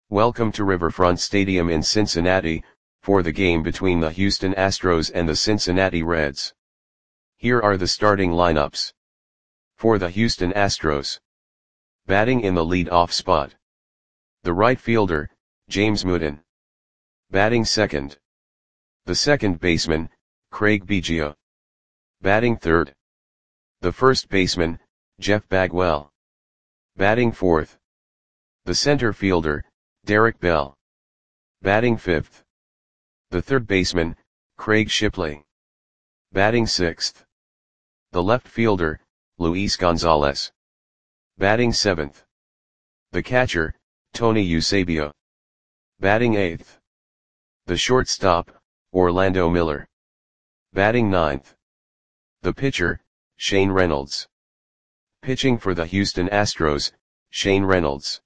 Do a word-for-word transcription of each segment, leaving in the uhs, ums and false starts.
Welcome to Riverfront Stadium in Cincinnati, for the game between the Houston Astros and the Cincinnati Reds. Here are the starting lineups. For the Houston Astros. Batting in the lead-off spot. The right fielder, James Mooden. Batting second. The second baseman, Craig Biggio. Batting third. The first baseman, Jeff Bagwell. Batting fourth. The center fielder, Derek Bell. Batting fifth. The third baseman, Craig Shipley. Batting sixth. The left fielder, Luis Gonzalez. Batting seventh. The catcher, Tony Eusebio. Batting eighth. The shortstop, Orlando Miller. Batting ninth. The pitcher, Shane Reynolds. Pitching for the Houston Astros, Shane Reynolds.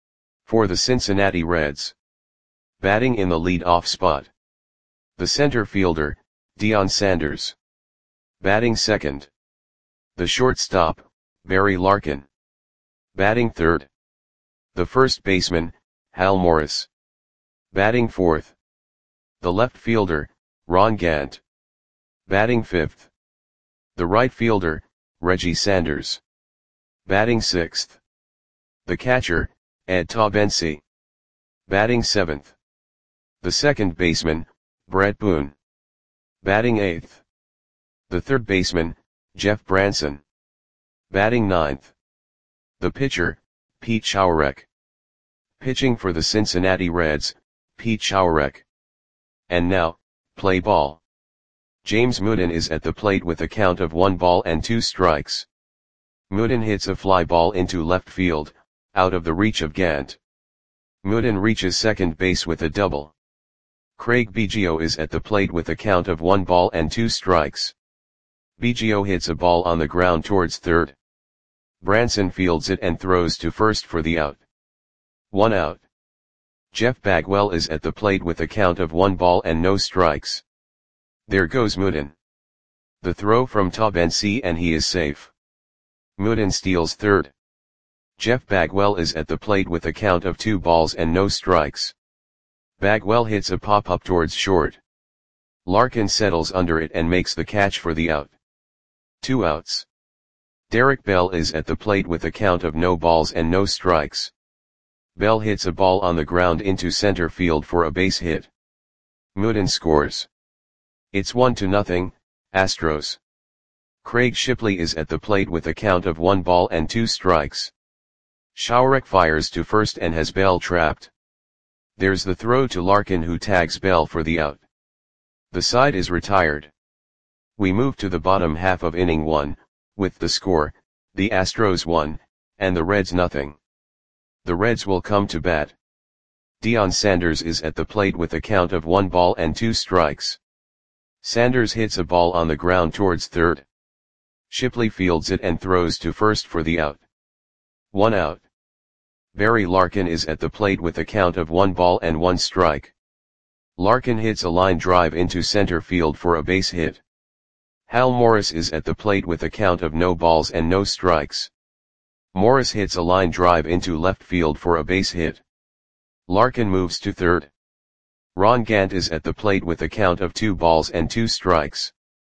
For the Cincinnati Reds. Batting in the lead-off spot. The center fielder, Deion Sanders. Batting second. The shortstop, Barry Larkin. Batting third. The first baseman, Hal Morris. Batting fourth. The left fielder, Ron Gant. Batting fifth. The right fielder, Reggie Sanders. Batting sixth. The catcher, Ed Taubensee. Batting seventh. The second baseman, Brett Boone. Batting eighth. The third baseman, Jeff Branson. Batting ninth. The pitcher, Pete Schourek. Pitching for the Cincinnati Reds, Pete Schourek. And now, play ball. James Mooden is at the plate with a count of one ball and two strikes. Mooden hits a fly ball into left field, out of the reach of Gant. Mooden reaches second base with a double. Craig Biggio is at the plate with a count of one ball and two strikes. Biggio hits a ball on the ground towards third. Branson fields it and throws to first for the out. One out. Jeff Bagwell is at the plate with a count of one ball and no strikes. There goes Mooden. The throw from Taubensee and he is safe. Mooden steals third. Jeff Bagwell is at the plate with a count of two balls and no strikes. Bagwell hits a pop-up towards short. Larkin settles under it and makes the catch for the out. Two outs. Derek Bell is at the plate with a count of no balls and no strikes. Bell hits a ball on the ground into center field for a base hit. Mooden scores. It's one to nothing, Astros. Craig Shipley is at the plate with a count of one ball and two strikes. Schourek fires to first and has Bell trapped. There's the throw to Larkin who tags Bell for the out. The side is retired. We move to the bottom half of inning one, with the score, the Astros one, and the Reds nothing. The Reds will come to bat. Deion Sanders is at the plate with a count of one ball and two strikes. Sanders hits a ball on the ground towards third. Shipley fields it and throws to first for the out. One out. Barry Larkin is at the plate with a count of one ball and one strike. Larkin hits a line drive into center field for a base hit. Hal Morris is at the plate with a count of no balls and no strikes. Morris hits a line drive into left field for a base hit. Larkin moves to third. Ron Gant is at the plate with a count of two balls and two strikes.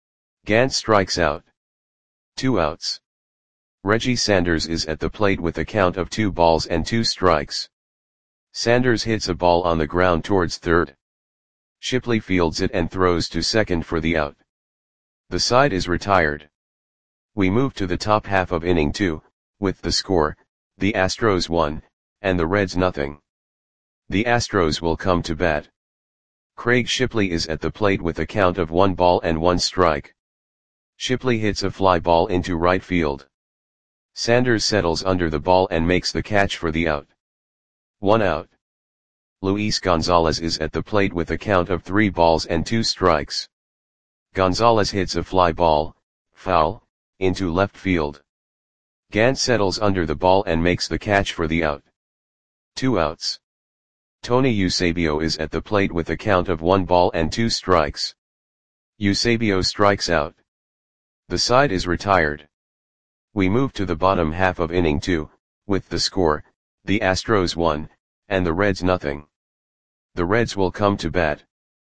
Gant strikes out. Two outs. Reggie Sanders is at the plate with a count of two balls and two strikes. Sanders hits a ball on the ground towards third. Shipley fields it and throws to second for the out. The side is retired. We move to the top half of inning two, with the score, the Astros one, and the Reds nothing. The Astros will come to bat. Craig Shipley is at the plate with a count of one ball and one strike. Shipley hits a fly ball into right field. Sanders settles under the ball and makes the catch for the out. One out. Luis Gonzalez is at the plate with a count of three balls and two strikes. Gonzalez hits a fly ball, foul, into left field. Gant settles under the ball and makes the catch for the out. Two outs. Tony Eusebio is at the plate with a count of one ball and two strikes. Eusebio strikes out. The side is retired. We move to the bottom half of inning two, with the score, the Astros one, and the Reds nothing. The Reds will come to bat.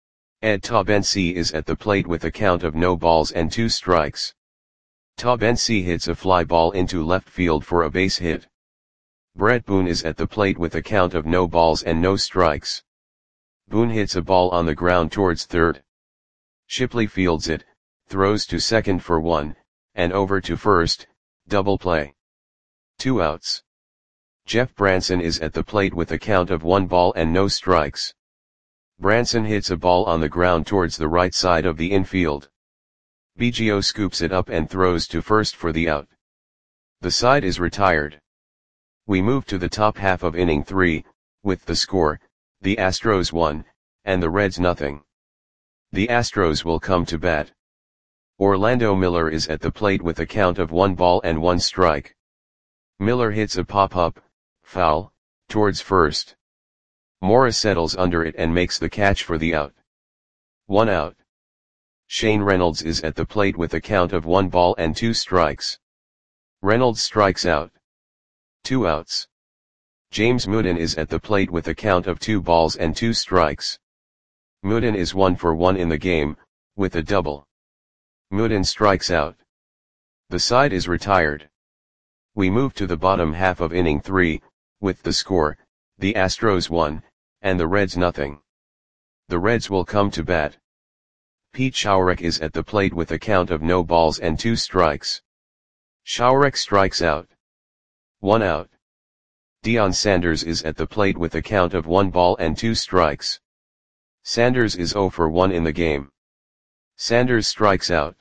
Ed Taubensee is at the plate with a count of no balls and two strikes. Taubensee hits a fly ball into left field for a base hit. Brett Boone is at the plate with a count of no balls and no strikes. Boone hits a ball on the ground towards third. Shipley fields it, throws to second for one, and over to first, double play. Two outs. Jeff Branson is at the plate with a count of one ball and no strikes. Branson hits a ball on the ground towards the right side of the infield. Biggio scoops it up and throws to first for the out. The side is retired. We move to the top half of inning three, with the score, the Astros one, and the Reds nothing. The Astros will come to bat. Orlando Miller is at the plate with a count of one ball and one strike. Miller hits a pop-up, foul, towards first. Morris settles under it and makes the catch for the out. One out. Shane Reynolds is at the plate with a count of one ball and two strikes. Reynolds strikes out. Two outs. James Mooden is at the plate with a count of two balls and two strikes. Mooden is one for one in the game, with a double. Mooden strikes out. The side is retired. We move to the bottom half of inning three, with the score, the Astros one, and the Reds nothing. The Reds will come to bat. Pete Schourek is at the plate with a count of no balls and two strikes. Schourek strikes out. One out. Deion Sanders is at the plate with a count of one ball and two strikes. Sanders is zero for one in the game. Sanders strikes out.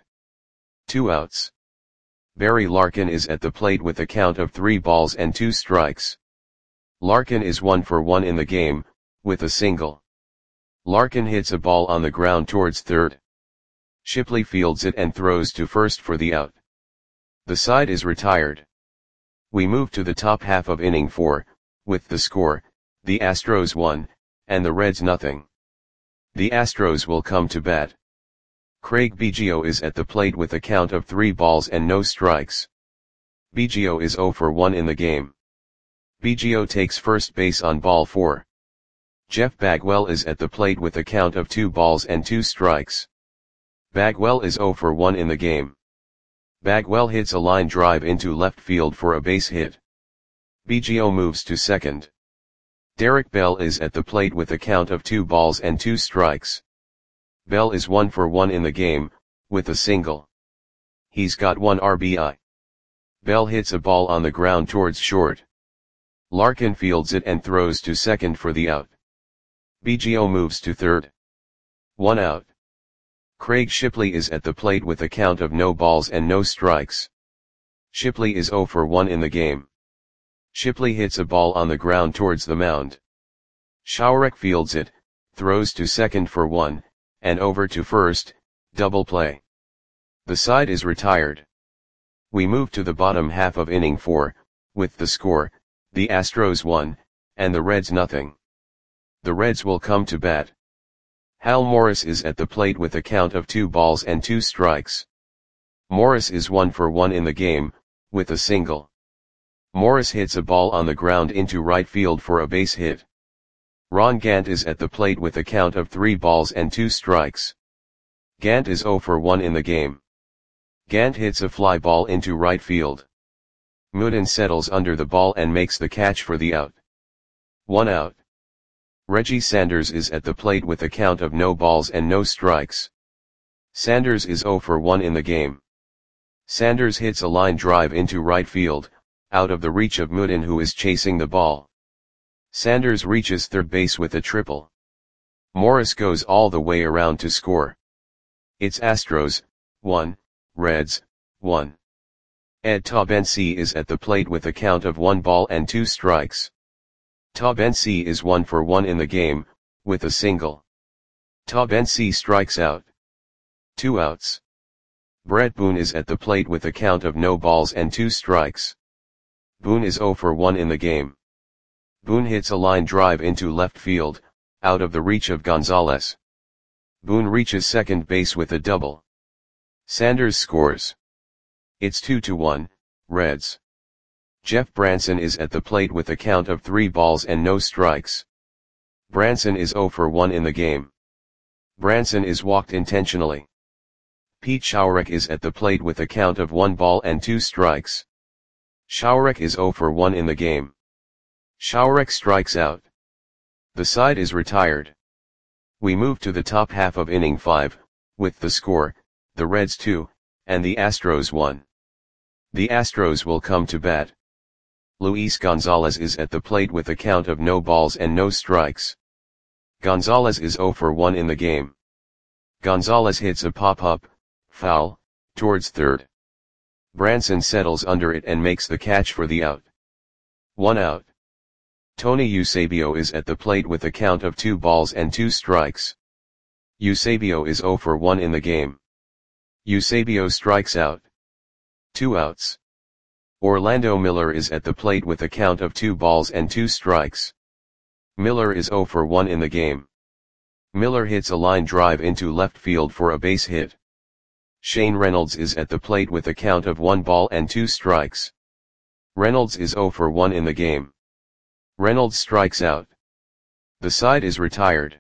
Two outs. Barry Larkin is at the plate with a count of three balls and two strikes. Larkin is one for one in the game, with a single. Larkin hits a ball on the ground towards third. Shipley fields it and throws to first for the out. The side is retired. We move to the top half of inning four, with the score, the Astros one, and the Reds nothing. The Astros will come to bat. Craig Biggio is at the plate with a count of three balls and no strikes. Biggio is zero for one in the game. Biggio takes first base on ball four. Jeff Bagwell is at the plate with a count of two balls and two strikes. Bagwell is zero for one in the game. Bagwell hits a line drive into left field for a base hit. Biggio moves to second. Derek Bell is at the plate with a count of two balls and two strikes. Bell is one for one in the game, with a single. He's got one R B I. Bell hits a ball on the ground towards short. Larkin fields it and throws to second for the out. Biggio moves to third. One out. Craig Shipley is at the plate with a count of no balls and no strikes. Shipley is zero for one in the game. Shipley hits a ball on the ground towards the mound. Schourek fields it, throws to second for one, and over to first, double play. The side is retired. We move to the bottom half of inning four, with the score, the Astros one, and the Reds nothing. The Reds will come to bat. Hal Morris is at the plate with a count of two balls and two strikes. Morris is one for one in the game, with a single. Morris hits a ball on the ground into right field for a base hit. Ron Gant is at the plate with a count of three balls and two strikes. Gant is zero for one in the game. Gant hits a fly ball into right field. Mooden settles under the ball and makes the catch for the out. One out. Reggie Sanders is at the plate with a count of no balls and no strikes. Sanders is zero for one in the game. Sanders hits a line drive into right field, out of the reach of Mooden, who is chasing the ball. Sanders reaches third base with a triple. Morris goes all the way around to score. It's Astros, one, Reds, one. Ed Taubensee is at the plate with a count of one ball and two strikes. Taubensee is one for one in the game, with a single. Taubensee strikes out. Two outs. Brett Boone is at the plate with a count of no balls and two strikes. Boone is zero for one in the game. Boone hits a line drive into left field, out of the reach of Gonzalez. Boone reaches second base with a double. Sanders scores. It's two to one, Reds. Jeff Branson is at the plate with a count of three balls and no strikes. Branson is zero for one in the game. Branson is walked intentionally. Pete Schourek is at the plate with a count of one ball and two strikes. Schourek is zero for one in the game. Schourek strikes out. The side is retired. We move to the top half of inning five, with the score, the Reds two, and the Astros one. The Astros will come to bat. Luis Gonzalez is at the plate with a count of no balls and no strikes. Gonzalez is zero for one in the game. Gonzalez hits a pop-up, foul, towards third. Branson settles under it and makes the catch for the out. One out. Tony Eusebio is at the plate with a count of two balls and two strikes. Eusebio is zero for one in the game. Eusebio strikes out. Two outs. Orlando Miller is at the plate with a count of two balls and two strikes. Miller is zero for one in the game. Miller hits a line drive into left field for a base hit. Shane Reynolds is at the plate with a count of one ball and two strikes. Reynolds is zero for one in the game. Reynolds strikes out. The side is retired.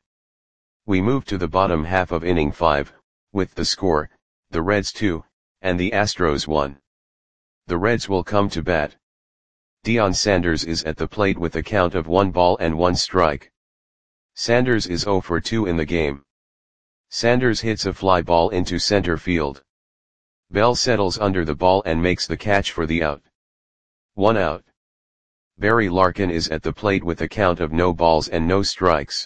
We move to the bottom half of inning five, with the score, the Reds two, and the Astros one. The Reds will come to bat. Deion Sanders is at the plate with a count of one ball and one strike. Sanders is zero for two in the game. Sanders hits a fly ball into center field. Bell settles under the ball and makes the catch for the out. One out. Barry Larkin is at the plate with a count of no balls and no strikes.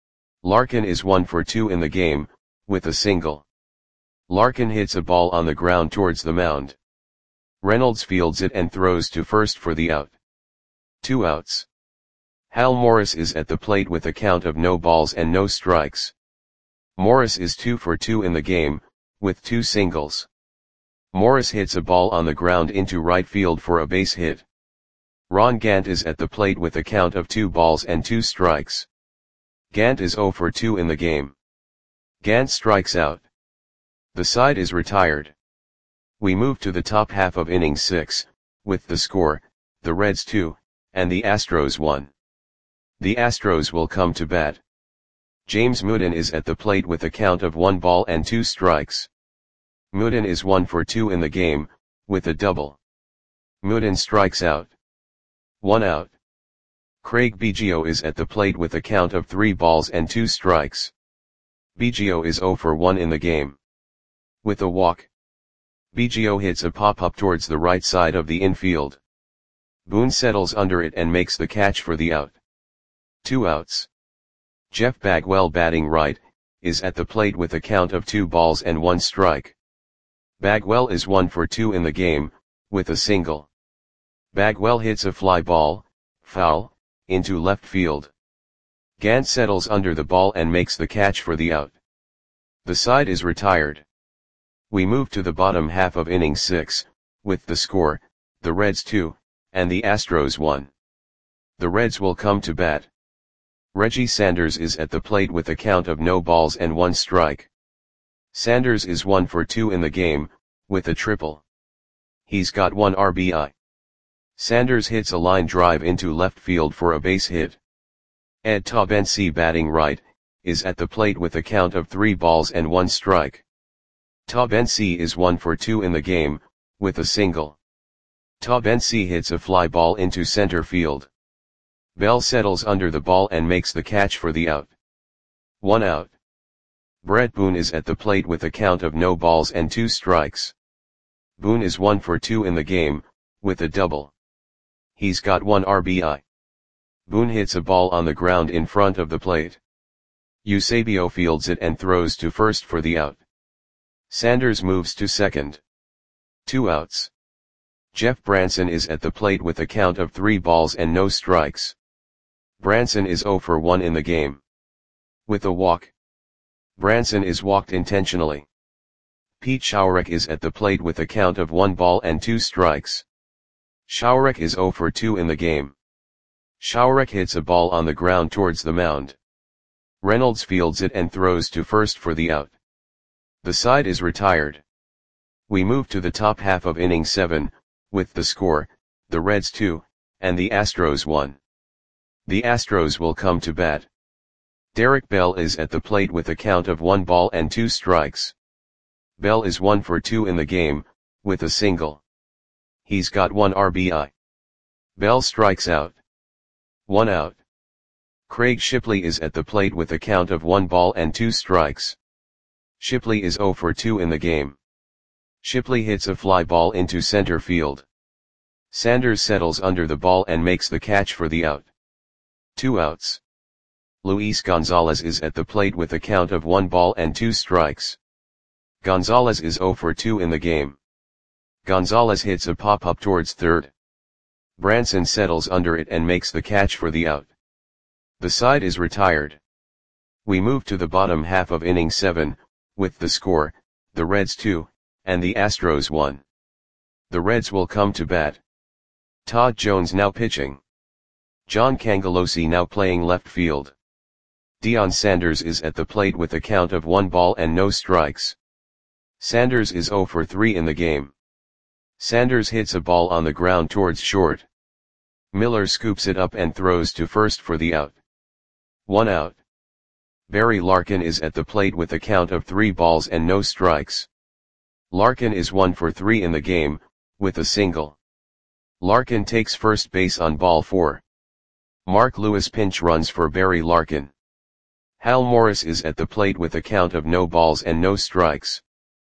Larkin is one for two in the game, with a single. Larkin hits a ball on the ground towards the mound. Reynolds fields it and throws to first for the out. Two outs. Hal Morris is at the plate with a count of no balls and no strikes. Morris is two for two in the game, with two singles. Morris hits a ball on the ground into right field for a base hit. Ron Gant is at the plate with a count of two balls and two strikes. Gant is zero for two in the game. Gant strikes out. The side is retired. We move to the top half of inning six, with the score, the Reds two, and the Astros one. The Astros will come to bat. James Mooden is at the plate with a count of one ball and two strikes. Mooden is one for two in the game, with a double. Mooden strikes out. One out. Craig Biggio is at the plate with a count of three balls and two strikes. Biggio is zero for one in the game. With a walk. Biggio hits a pop-up towards the right side of the infield. Boone settles under it and makes the catch for the out. Two outs. Jeff Bagwell, batting right, is at the plate with a count of two balls and one strike. Bagwell is one for two in the game, with a single. Bagwell hits a fly ball, foul, into left field. Gant settles under the ball and makes the catch for the out. The side is retired. We move to the bottom half of inning six, with the score, the Reds two, and the Astros one. The Reds will come to bat. Reggie Sanders is at the plate with a count of no balls and one strike. Sanders is one for two in the game, with a triple. He's got one R B I. Sanders hits a line drive into left field for a base hit. Ed Taubensee, batting right, is at the plate with a count of three balls and one strike. Taubensee is one for two in the game, with a single. Taubensee hits a fly ball into center field. Bell settles under the ball and makes the catch for the out. One out. Brett Boone is at the plate with a count of no balls and two strikes. Boone is one for two in the game, with a double. He's got one R B I. Boone hits a ball on the ground in front of the plate. Eusebio fields it and throws to first for the out. Sanders moves to second. Two outs. Jeff Branson is at the plate with a count of three balls and no strikes. Branson is zero for one in the game. With a walk. Branson is walked intentionally. Pete Schourek is at the plate with a count of one ball and two strikes. Schourek is zero for two in the game. Schourek hits a ball on the ground towards the mound. Reynolds fields it and throws to first for the out. The side is retired. We move to the top half of inning seven, with the score, the Reds two, and the Astros one. The Astros will come to bat. Derek Bell is at the plate with a count of one ball and two strikes. Bell is one for two in the game, with a single. He's got one R B I. Bell strikes out. One out. Craig Shipley is at the plate with a count of one ball and two strikes. Shipley is zero for two in the game. Shipley hits a fly ball into center field. Sanders settles under the ball and makes the catch for the out. Two outs. Luis Gonzalez is at the plate with a count of one ball and two strikes. Gonzalez is zero for two in the game. Gonzalez hits a pop-up towards third. Branson settles under it and makes the catch for the out. The side is retired. We move to the bottom half of inning seven, with the score, the Reds two, and the Astros one. The Reds will come to bat. Todd Jones now pitching. John Cangelosi now playing left field. Deion Sanders is at the plate with a count of one ball and no strikes. Sanders is zero for three in the game. Sanders hits a ball on the ground towards short. Miller scoops it up and throws to first for the out. One out. Barry Larkin is at the plate with a count of three balls and no strikes. Larkin is one for three in the game, with a single. Larkin takes first base on ball four. Mark Lewis pinch runs for Barry Larkin. Hal Morris is at the plate with a count of no balls and no strikes.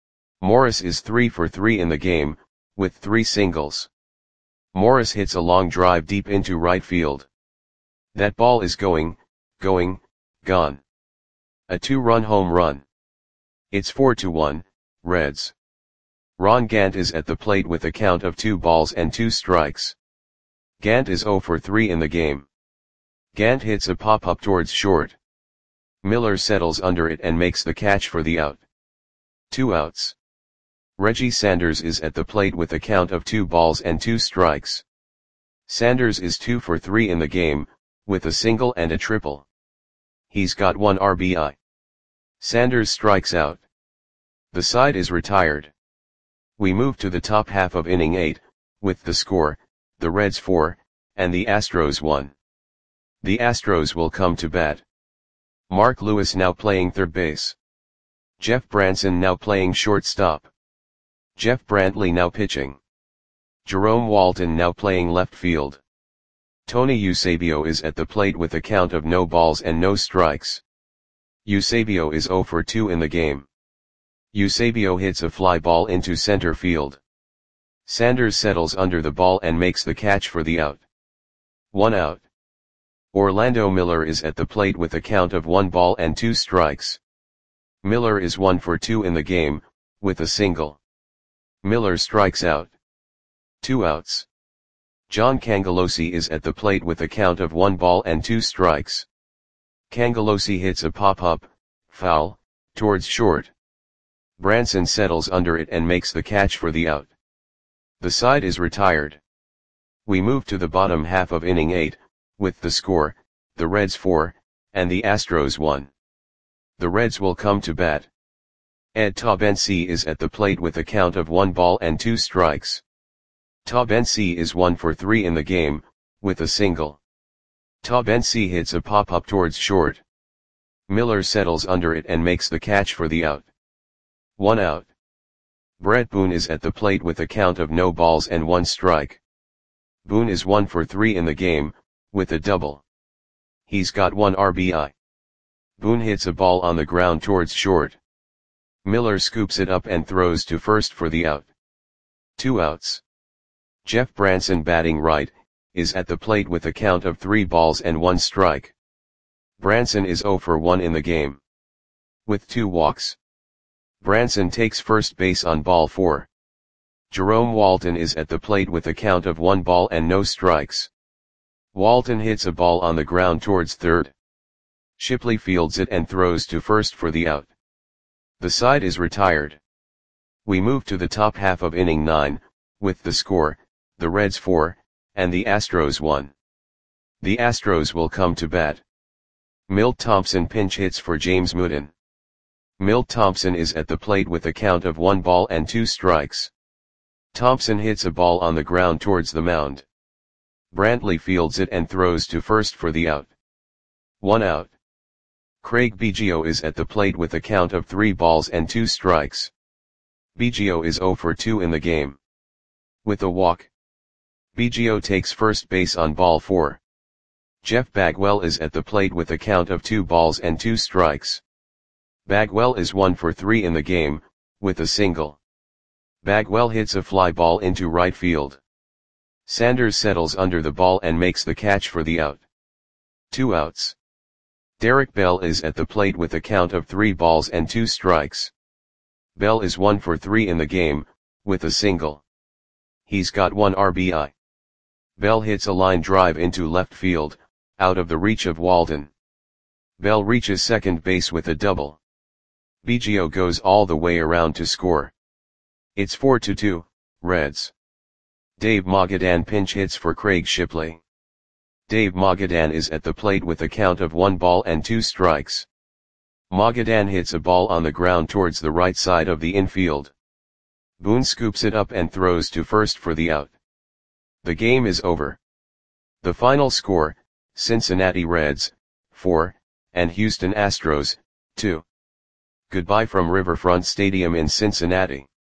Morris is three for three in the game, with three singles. Morris hits a long drive deep into right field. That ball is going, going, gone. A two-run home run. It's four to one, Reds. Ron Gant is at the plate with a count of two balls and two strikes. Gant is zero for three in the game. Gant hits a pop-up towards short. Miller settles under it and makes the catch for the out. Two outs. Reggie Sanders is at the plate with a count of two balls and two strikes. Sanders is two for three in the game, with a single and a triple. He's got one R B I. Sanders strikes out. The side is retired. We move to the top half of inning eight, with the score, the Reds four, and the Astros one. The Astros will come to bat. Mark Lewis now playing third base. Jeff Branson now playing shortstop. Jeff Brantley now pitching. Jerome Walton now playing left field. Tony Eusebio is at the plate with a count of no balls and no strikes. Eusebio is zero for two in the game. Eusebio hits a fly ball into center field. Sanders settles under the ball and makes the catch for the out. One out. Orlando Miller is at the plate with a count of one ball and two strikes. Miller is one for two in the game, with a single. Miller strikes out. Two outs. John Cangelosi is at the plate with a count of one ball and two strikes. Cangelosi hits a pop-up, foul, towards short. Branson settles under it and makes the catch for the out. The side is retired. We move to the bottom half of inning eight, with the score, the Reds four, and the Astros one. The Reds will come to bat. Ed Taubensee is at the plate with a count of one ball and two strikes. Taubensee is one for three in the game, with a single. Taubensee hits a pop-up towards short. Miller settles under it and makes the catch for the out. One out. Brett Boone is at the plate with a count of no balls and one strike. Boone is one for three in the game, with a double. He's got one R B I. Boone hits a ball on the ground towards short. Miller scoops it up and throws to first for the out. Two outs. Jeff Branson batting right, is at the plate with a count of three balls and one strike. Branson is zero for one in the game. With two walks. Branson takes first base on ball four. Jerome Walton is at the plate with a count of one ball and no strikes. Walton hits a ball on the ground towards third. Shipley fields it and throws to first for the out. The side is retired. We move to the top half of inning nine, with the score, the Reds four, and the Astros one. The Astros will come to bat. Milt Thompson pinch hits for James Mooden. Milt Thompson is at the plate with a count of one ball and two strikes. Thompson hits a ball on the ground towards the mound. Brantley fields it and throws to first for the out. One out. Craig Biggio is at the plate with a count of three balls and two strikes. Biggio is zero for two in the game. With a walk, Biggio takes first base on ball four. Jeff Bagwell is at the plate with a count of two balls and two strikes. Bagwell is one for three in the game, with a single. Bagwell hits a fly ball into right field. Sanders settles under the ball and makes the catch for the out. Two outs. Derek Bell is at the plate with a count of three balls and two strikes. Bell is one for three in the game, with a single. He's got one R B I. Bell hits a line drive into left field, out of the reach of Walden. Bell reaches second base with a double. Biggio goes all the way around to score. It's four to two, Reds. Dave Magadan pinch hits for Craig Shipley. Dave Magadan is at the plate with a count of one ball and two strikes. Magadan hits a ball on the ground towards the right side of the infield. Boone scoops it up and throws to first for the out. The game is over. The final score, Cincinnati Reds, four, and Houston Astros, two. Goodbye from Riverfront Stadium in Cincinnati.